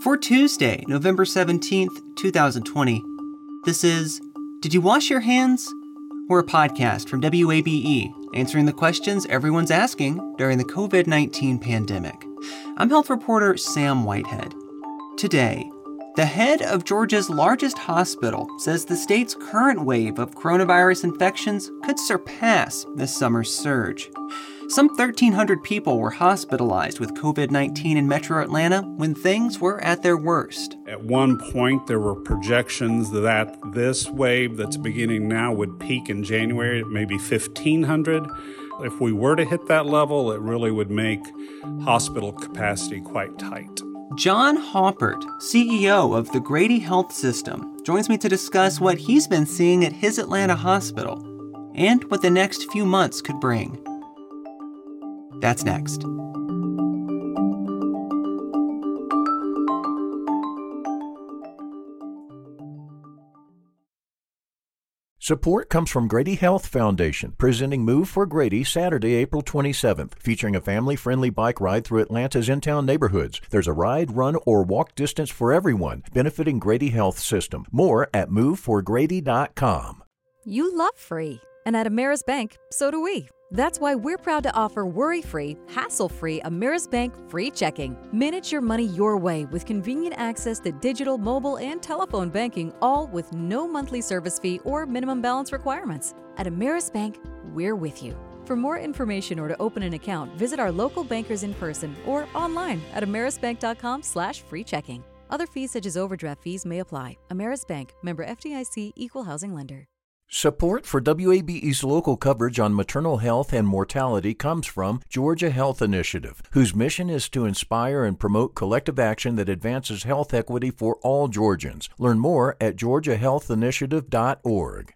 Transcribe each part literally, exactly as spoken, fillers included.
For Tuesday, November seventeenth, twenty twenty, this is Did You Wash Your Hands? We're a podcast from W A B E, answering the questions everyone's asking during the covid nineteen pandemic. I'm health reporter Sam Whitehead. Today, the head of Georgia's largest hospital says the state's current wave of coronavirus infections could surpass this summer's surge. Some thirteen hundred people were hospitalized with covid nineteen in metro Atlanta when things were at their worst. At one point, there were projections that this wave that's beginning now would peak in January at maybe fifteen hundred. If we were to hit that level, it really would make hospital capacity quite tight. John Haupert, C E O of the Grady Health System, joins me to discuss what he's been seeing at his Atlanta hospital and what the next few months could bring. That's next. Support comes from Grady Health Foundation, presenting Move for Grady Saturday, April twenty-seventh, featuring a family-friendly bike ride through Atlanta's in-town neighborhoods. There's a ride, run, or walk distance for everyone, benefiting Grady Health System. More at move for grady dot com. You love free, and at Ameris Bank, so do we. That's why we're proud to offer worry-free, hassle-free Ameris Bank free checking. Manage your money your way with convenient access to digital, mobile, and telephone banking, all with no monthly service fee or minimum balance requirements. At Ameris Bank, we're with you. For more information or to open an account, visit our local bankers in person or online at amerisbank.com slash free checking. Other fees such as overdraft fees may apply. Ameris Bank, member F D I C, equal housing lender. Support for W A B E's local coverage on maternal health and mortality comes from Georgia Health Initiative, whose mission is to inspire and promote collective action that advances health equity for all Georgians. Learn more at georgia health initiative dot org.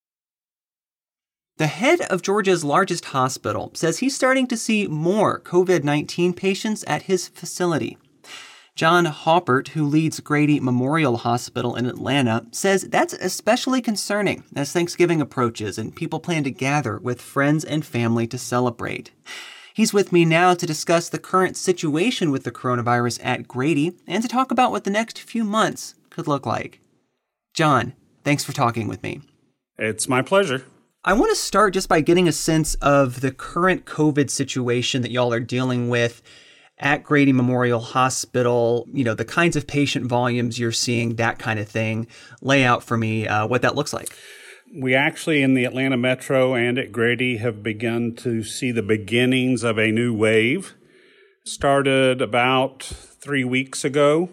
The head of Georgia's largest hospital says he's starting to see more covid nineteen patients at his facility. John Haupert, who leads Grady Memorial Hospital in Atlanta, says that's especially concerning as Thanksgiving approaches and people plan to gather with friends and family to celebrate. He's with me now to discuss the current situation with the coronavirus at Grady and to talk about what the next few months could look like. John, thanks for talking with me. It's my pleasure. I want to start just by getting a sense of the current COVID situation that y'all are dealing with at Grady Memorial Hospital, you know, the kinds of patient volumes you're seeing, that kind of thing. Lay out for me uh, what that looks like. We actually, in the Atlanta Metro and at Grady, have begun to see the beginnings of a new wave. Started about three weeks ago.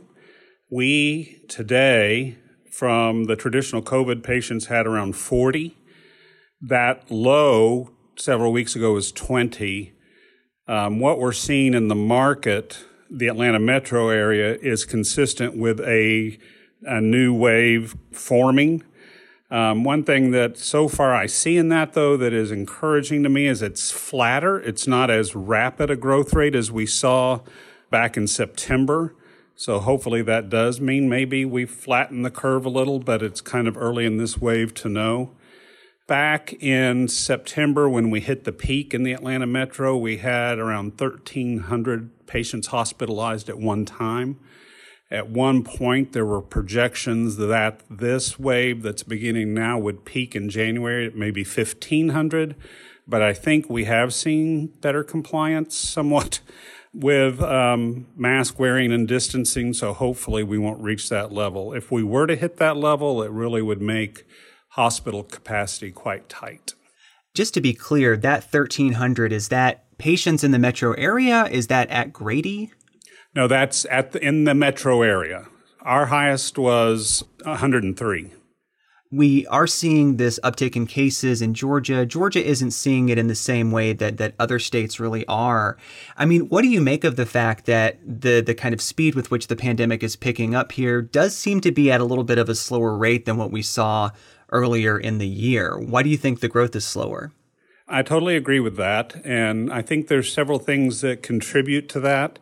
We, today, from the traditional COVID patients, had around forty. That low several weeks ago was twenty. Um, what we're seeing in the market, the Atlanta metro area, is consistent with a, a new wave forming. Um, one thing that so far I see in that, though, that is encouraging to me is it's flatter. It's not as rapid a growth rate as we saw back in September. So hopefully that does mean maybe we've flattened the curve a little, but it's kind of early in this wave to know. Back in September, when we hit the peak in the Atlanta metro, we had around thirteen hundred patients hospitalized at one time. At one point, there were projections that this wave that's beginning now would peak in January at maybe fifteen hundred. But I think we have seen better compliance somewhat with um, mask wearing and distancing, so hopefully we won't reach that level. If we were to hit that level, it really would make hospital capacity quite tight. Just to be clear, that thirteen hundred, is that patients in the metro area? Is that at Grady? No, that's at the, in the metro area. Our highest was one hundred three. We are seeing this uptick in cases in Georgia. Georgia isn't seeing it in the same way that, that other states really are. I mean, what do you make of the fact that the, the kind of speed with which the pandemic is picking up here does seem to be at a little bit of a slower rate than what we saw earlier in the year? Why do you think the growth is slower? I totally agree with that. And I think there's several things that contribute to that.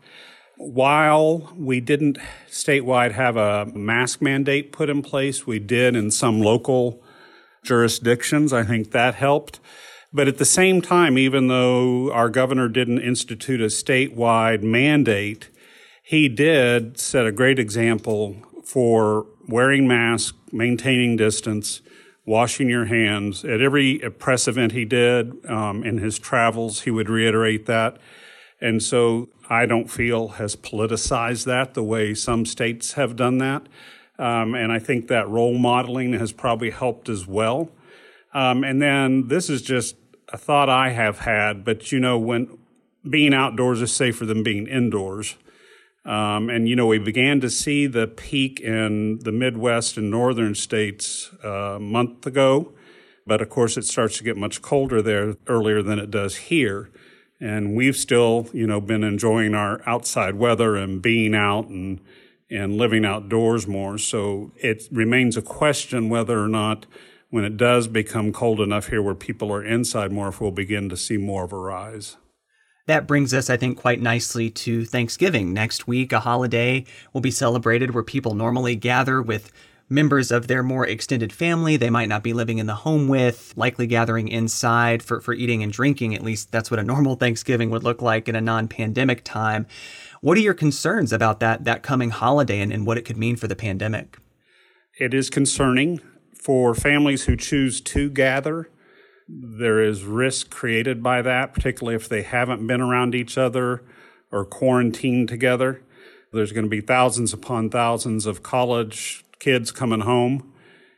While we didn't statewide have a mask mandate put in place, we did in some local jurisdictions. I think that helped. But at the same time, even though our governor didn't institute a statewide mandate, he did set a great example for wearing masks, maintaining distance, washing your hands. At every press event he did, um, in his travels, he would reiterate that. And so I don't feel has politicized that the way some states have done that. Um, and I think that role modeling has probably helped as well. Um, and then this is just a thought I have had, but you know, when being outdoors is safer than being indoors. Um, and, you know, we began to see the peak in the Midwest and northern states uh, a month ago. But, of course, it starts to get much colder there earlier than it does here. And we've still, you know, been enjoying our outside weather and being out and, and living outdoors more. So it remains a question whether or not when it does become cold enough here where people are inside more, if we'll begin to see more of a rise. That brings us, I think, quite nicely to Thanksgiving. Next week, a holiday will be celebrated where people normally gather with members of their more extended family they might not be living in the home with, likely gathering inside for, for eating and drinking. At least that's what a normal Thanksgiving would look like in a non-pandemic time. What are your concerns about that, that coming holiday and, and what it could mean for the pandemic? It is concerning for families who choose to gather. There is risk created by that, particularly if they haven't been around each other or quarantined together. There's going to be thousands upon thousands of college kids coming home.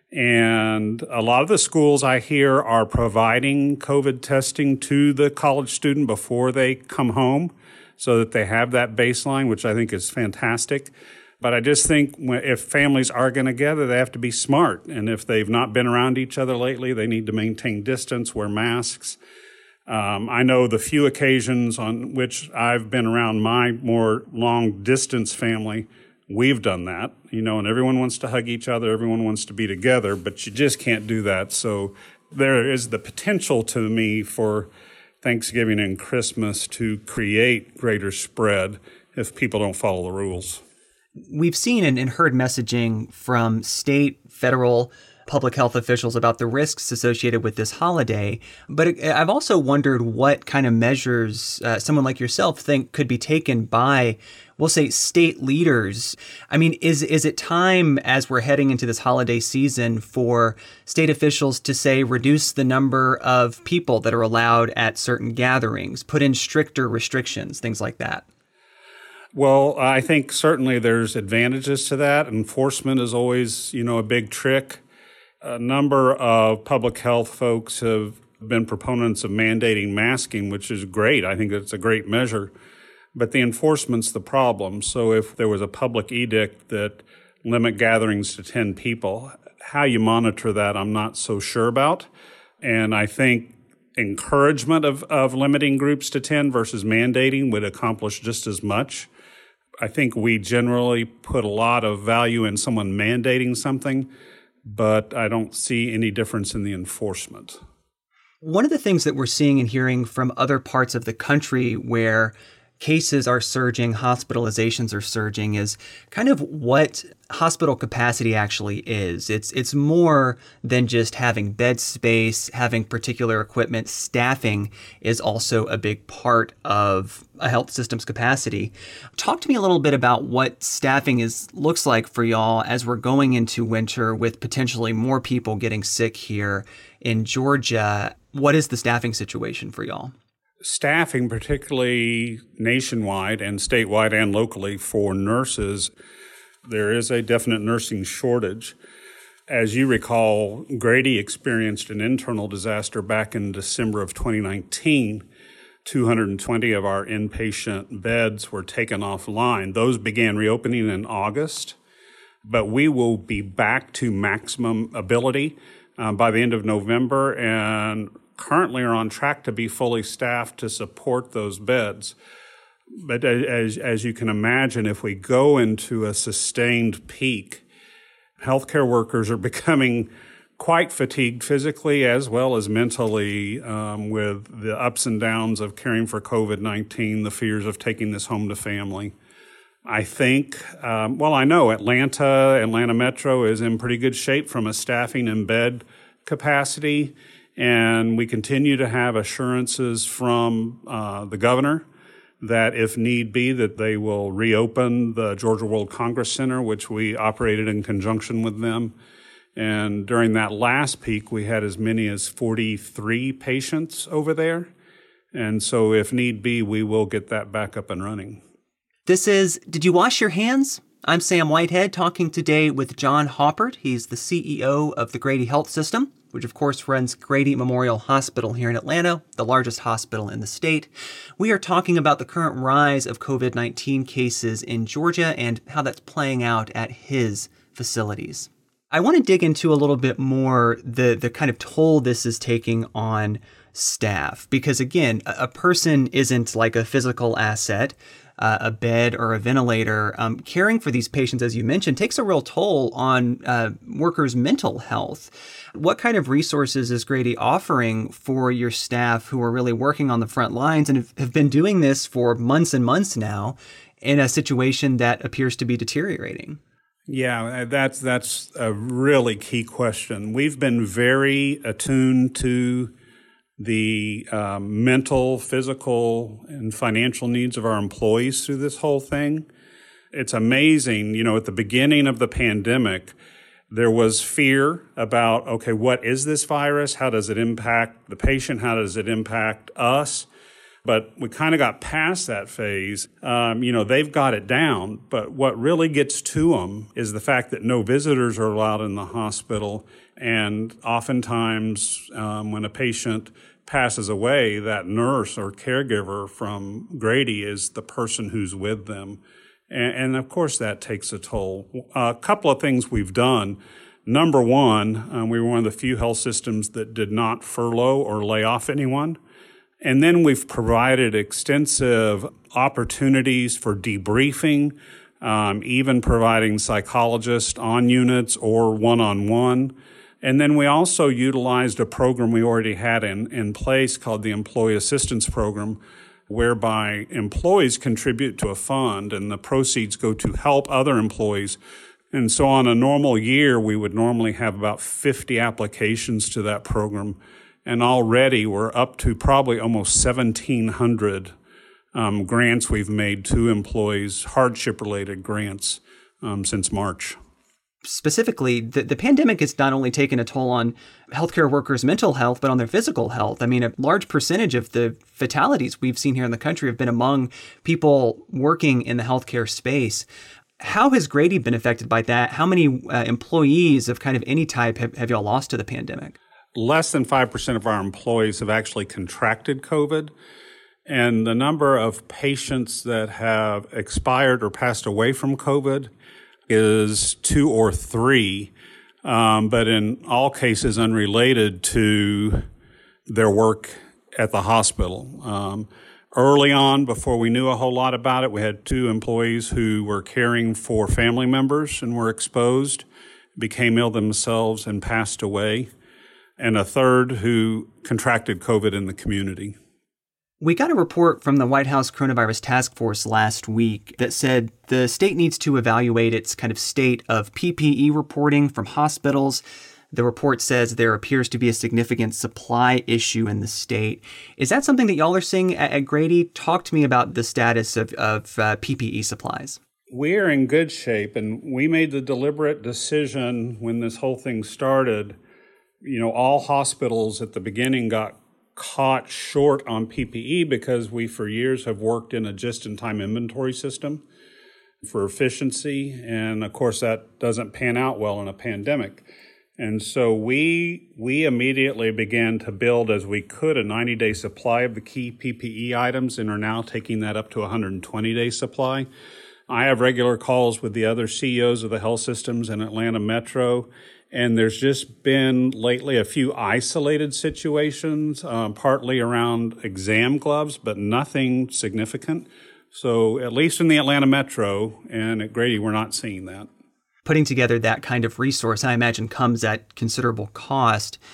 And a lot of the schools I hear are providing COVID testing to the college student before they come home so that they have that baseline, which I think is fantastic. But I just think if families are going to gather, they have to be smart. And if they've not been around each other lately, they need to maintain distance, wear masks. Um, I know the few occasions on which I've been around my more long-distance family, we've done that. You know, and everyone wants to hug each other, everyone wants to be together, but you just can't do that. So there is the potential to me for Thanksgiving and Christmas to create greater spread if people don't follow the rules. We've seen and heard messaging from state, federal, public health officials about the risks associated with this holiday. But I've also wondered what kind of measures uh, someone like yourself think could be taken by, we'll say, state leaders. I mean, is is it time as we're heading into this holiday season for state officials to say reduce the number of people that are allowed at certain gatherings, put in stricter restrictions, things like that? Well, I think certainly there's advantages to that. Enforcement is always, you know, a big trick. A number of public health folks have been proponents of mandating masking, which is great. I think it's a great measure. But the enforcement's the problem. So if there was a public edict that limit gatherings to ten people, how you monitor that, I'm not so sure about. And I think encouragement of, of limiting groups to ten versus mandating would accomplish just as much. I think we generally put a lot of value in someone mandating something, but I don't see any difference in the enforcement. One of the things that we're seeing and hearing from other parts of the country where cases are surging, hospitalizations are surging, is kind of what hospital capacity actually is. It's it's more than just having bed space, having particular equipment. Staffing is also a big part of a health system's capacity. Talk to me a little bit about what staffing is looks like for y'all as we're going into winter with potentially more people getting sick here in Georgia. What is the staffing situation for y'all? Staffing, particularly nationwide and statewide and locally for nurses, there is a definite nursing shortage. As you recall, Grady experienced an internal disaster back in December of twenty nineteen. two hundred twenty of our inpatient beds were taken offline. Those began reopening in August, but we will be back to maximum ability um, by the end of November, and currently are on track to be fully staffed to support those beds. But as, as you can imagine, if we go into a sustained peak, healthcare workers are becoming quite fatigued physically as well as mentally um, with the ups and downs of caring for COVID nineteen, the fears of taking this home to family. I think, um, well, I know Atlanta, Atlanta Metro is in pretty good shape from a staffing and bed capacity. And we continue to have assurances from uh, the governor that if need be, that they will reopen the Georgia World Congress Center, which we operated in conjunction with them. And during that last peak, we had as many as forty-three patients over there. And so if need be, we will get that back up and running. This is Did You Wash Your Hands? I'm Sam Whitehead, talking today with John Haupert. He's the C E O of the Grady Health System, which of course runs Grady Memorial Hospital here in Atlanta, the largest hospital in the state. We are talking about the current rise of covid nineteen cases in Georgia and how that's playing out at his facilities. I want to dig into a little bit more the, the kind of toll this is taking on staff, because again, a, a person isn't like a physical asset. Uh, a bed or a ventilator. Um, caring for these patients, as you mentioned, takes a real toll on uh, workers' mental health. What kind of resources is Grady offering for your staff who are really working on the front lines and have, have been doing this for months and months now in a situation that appears to be deteriorating? Yeah, that's that's a really key question. We've been very attuned to the um, mental, physical, and financial needs of our employees through this whole thing. It's amazing, you know, at the beginning of the pandemic, there was fear about, okay, what is this virus? How does it impact the patient? How does it impact us? But we kind of got past that phase. Um, you know, they've got it down, but what really gets to them is the fact that no visitors are allowed in the hospital. And oftentimes um, when a patient passes away, that nurse or caregiver from Grady is the person who's with them. And, and of course, that takes a toll. A couple of things we've done. Number one, um, we were one of the few health systems that did not furlough or lay off anyone. And then we've provided extensive opportunities for debriefing, um, even providing psychologists on units or one-on-one. And then we also utilized a program we already had in, in place called the Employee Assistance Program, whereby employees contribute to a fund and the proceeds go to help other employees. And so on a normal year, we would normally have about fifty applications to that program. And already we're up to probably almost seventeen hundred um, grants we've made to employees, hardship-related grants, um, since March. Specifically, the, the pandemic has not only taken a toll on healthcare workers' mental health, but on their physical health. I mean, a large percentage of the fatalities we've seen here in the country have been among people working in the healthcare space. How has Grady been affected by that? How many uh, employees of kind of any type have, have y'all lost to the pandemic? Less than five percent of our employees have actually contracted COVID. And the number of patients that have expired or passed away from COVID is two or three, um, but in all cases unrelated to their work at the hospital. Um, early on, before we knew a whole lot about it, we had two employees who were caring for family members and were exposed, became ill themselves and passed away, and a third who contracted COVID in the community. We got a report from the White House Coronavirus Task Force last week that said the state needs to evaluate its kind of state of P P E reporting from hospitals. The report says there appears to be a significant supply issue in the state. Is that something that y'all are seeing at, at Grady? Talk to me about the status of, of uh, P P E supplies. We're in good shape, and we made the deliberate decision when this whole thing started. You know, all hospitals at the beginning got caught short on P P E because we for years have worked in a just-in-time inventory system for efficiency, and of course that doesn't pan out well in a pandemic. And so we we immediately began to build as we could a ninety-day supply of the key P P E items and are now taking that up to a one hundred twenty-day supply. I have regular calls with the other C E Os of the health systems in Atlanta Metro, and there's just been lately a few isolated situations, um, partly around exam gloves, but nothing significant. So at least in the Atlanta Metro and at Grady, we're not seeing that. Putting together that kind of resource, I imagine, comes at considerable cost.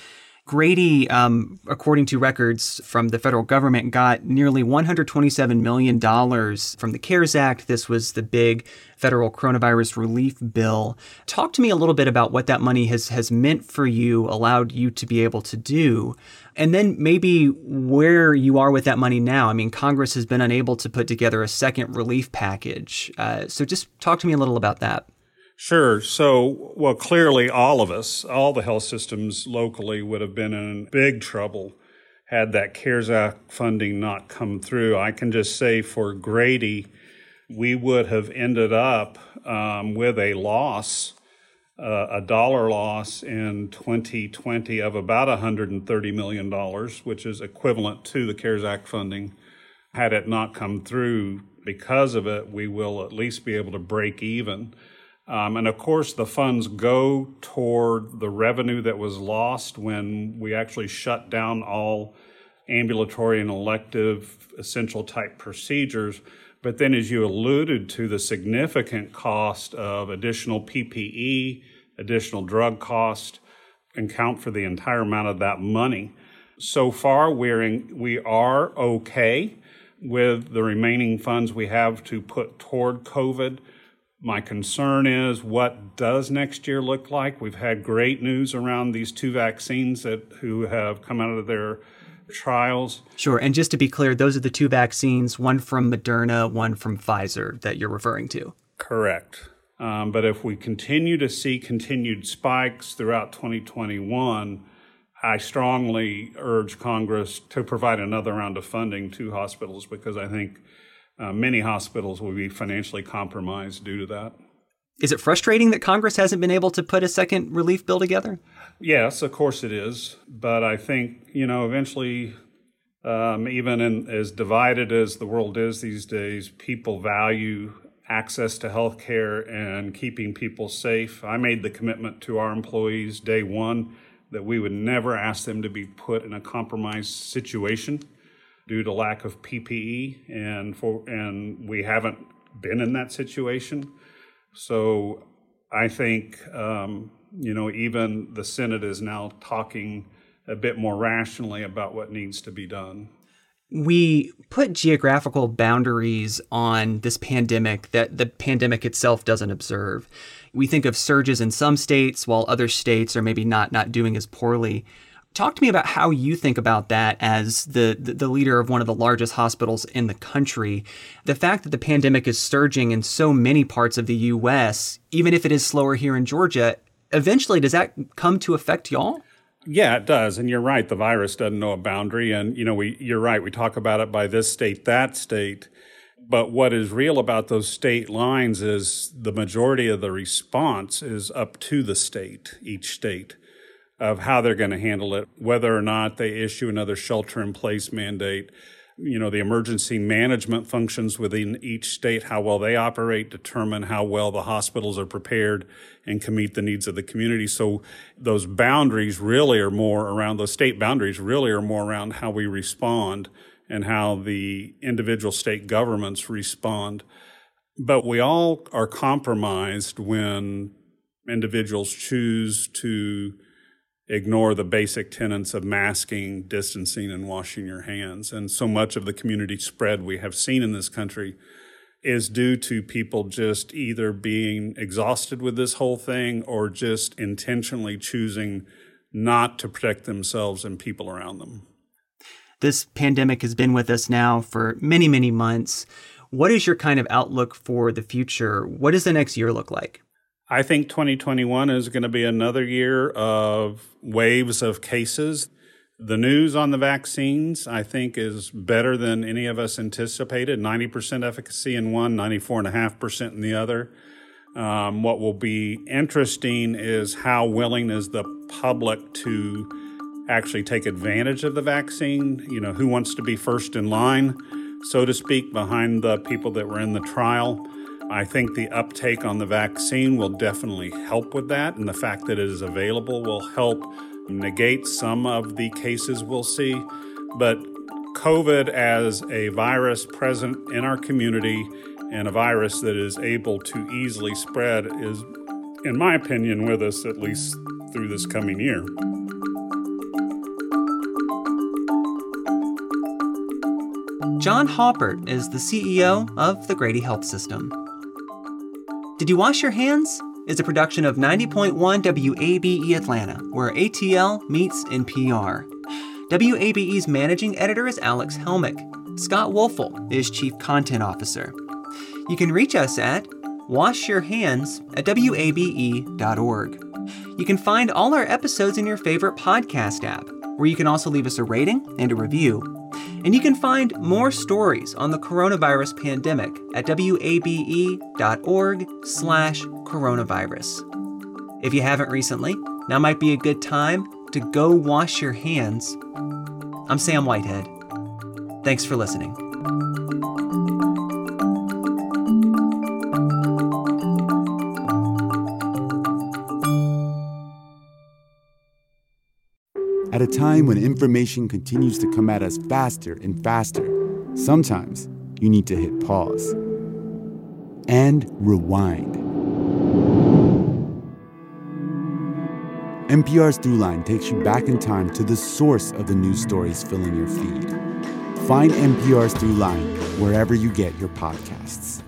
Grady, um, according to records from the federal government, got nearly one hundred twenty-seven million dollars from the CARES Act. This was the big federal coronavirus relief bill. Talk to me a little bit about what that money has, has meant for you, allowed you to be able to do, and then maybe where you are with that money now. I mean, Congress has been unable to put together a second relief package. Uh, so just talk to me a little about that. Sure. So, well, clearly all of us, all the health systems locally would have been in big trouble had that CARES Act funding not come through. I can just say for Grady, we would have ended up um, with a loss, uh, a dollar loss in twenty twenty of about one hundred thirty million dollars, which is equivalent to the CARES Act funding. Had it not come through because of it, we will at least be able to break even. Um, and of course, the funds go toward the revenue that was lost when we actually shut down all ambulatory and elective essential type procedures. But then, as you alluded to, the significant cost of additional P P E, additional drug cost, and count for the entire amount of that money. So far, we're in, we are okay with the remaining funds we have to put toward COVID. My concern is, what does next year look like? We've had great news around these two vaccines that who have come out of their trials. Sure. And just to be clear, those are the two vaccines, one from Moderna, one from Pfizer that you're referring to. Correct. Um, but if we continue to see continued spikes throughout twenty twenty-one, I strongly urge Congress to provide another round of funding to hospitals, because I think Uh, many hospitals will be financially compromised due to that. Is it frustrating that Congress hasn't been able to put a second relief bill together? Yes, of course it is. But I think, you know, eventually, um, even in, as divided as the world is these days, people value access to health care and keeping people safe. I made the commitment to our employees day one that we would never ask them to be put in a compromised situation due to lack of P P E, and for and we haven't been in that situation. So I think, um, you know, even the Senate is now talking a bit more rationally about what needs to be done. We put geographical boundaries on this pandemic that the pandemic itself doesn't observe. We think of surges in some states while other states are maybe not not doing as poorly. Talk to me about how you think about that as the, the, the leader of one of the largest hospitals in the country. The fact that the pandemic is surging in so many parts of the U S, even if it is slower here in Georgia, eventually does that come to affect y'all? Yeah, it does. And you're right. The virus doesn't know a boundary. And, you know, we you're right. We talk about it by this state, that state. But what is real about those state lines is the majority of the response is up to the state, each state, of how they're going to handle it, whether or not they issue another shelter-in-place mandate. You know, the emergency management functions within each state, how well they operate, determine how well the hospitals are prepared and can meet the needs of the community. So those boundaries really are more around, those state boundaries really are more around how we respond and how the individual state governments respond. But we all are compromised when individuals choose to ignore the basic tenets of masking, distancing, and washing your hands. And so much of the community spread we have seen in this country is due to people just either being exhausted with this whole thing or just intentionally choosing not to protect themselves and people around them. This pandemic has been with us now for many, many months. What is your kind of outlook for the future? What does the next year look like? I think twenty twenty-one is going to be another year of waves of cases. The news on the vaccines, I think, is better than any of us anticipated. ninety percent efficacy in one, ninety-four point five percent in the other. Um, what will be interesting is how willing is the public to actually take advantage of the vaccine. You know, who wants to be first in line, so to speak, behind the people that were in the trial. I think the uptake on the vaccine will definitely help with that, and the fact that it is available will help negate some of the cases we'll see. But COVID as a virus present in our community and a virus that is able to easily spread is, in my opinion, with us at least through this coming year. John Haupert is the C E O of the Grady Health System. Did You Wash Your Hands? Is a production of ninety point one W A B E Atlanta, where A T L meets N P R. W A B E's managing editor is Alex Helmick. Scott Wolfel is Chief Content Officer. You can reach us at washyourhands at W A B E dot org. You can find all our episodes in your favorite podcast app, where you can also leave us a rating and a review. And you can find more stories on the coronavirus pandemic at W A B E dot org slash coronavirus. If you haven't recently, now might be a good time to go wash your hands. I'm Sam Whitehead. Thanks for listening. At a time when information continues to come at us faster and faster, sometimes you need to hit pause and rewind. N P R's Throughline takes you back in time to the source of the news stories filling your feed. Find N P R's Throughline wherever you get your podcasts.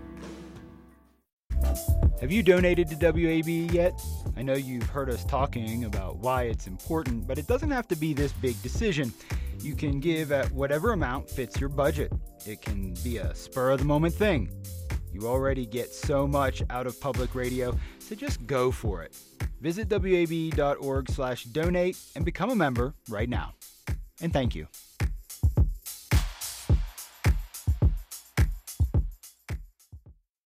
Have you donated to W A B E yet? I know you've heard us talking about why it's important, but it doesn't have to be this big decision. You can give at whatever amount fits your budget. It can be a spur-of-the-moment thing. You already get so much out of public radio, so just go for it. Visit W A B E dot org slash donate and become a member right now. And thank you.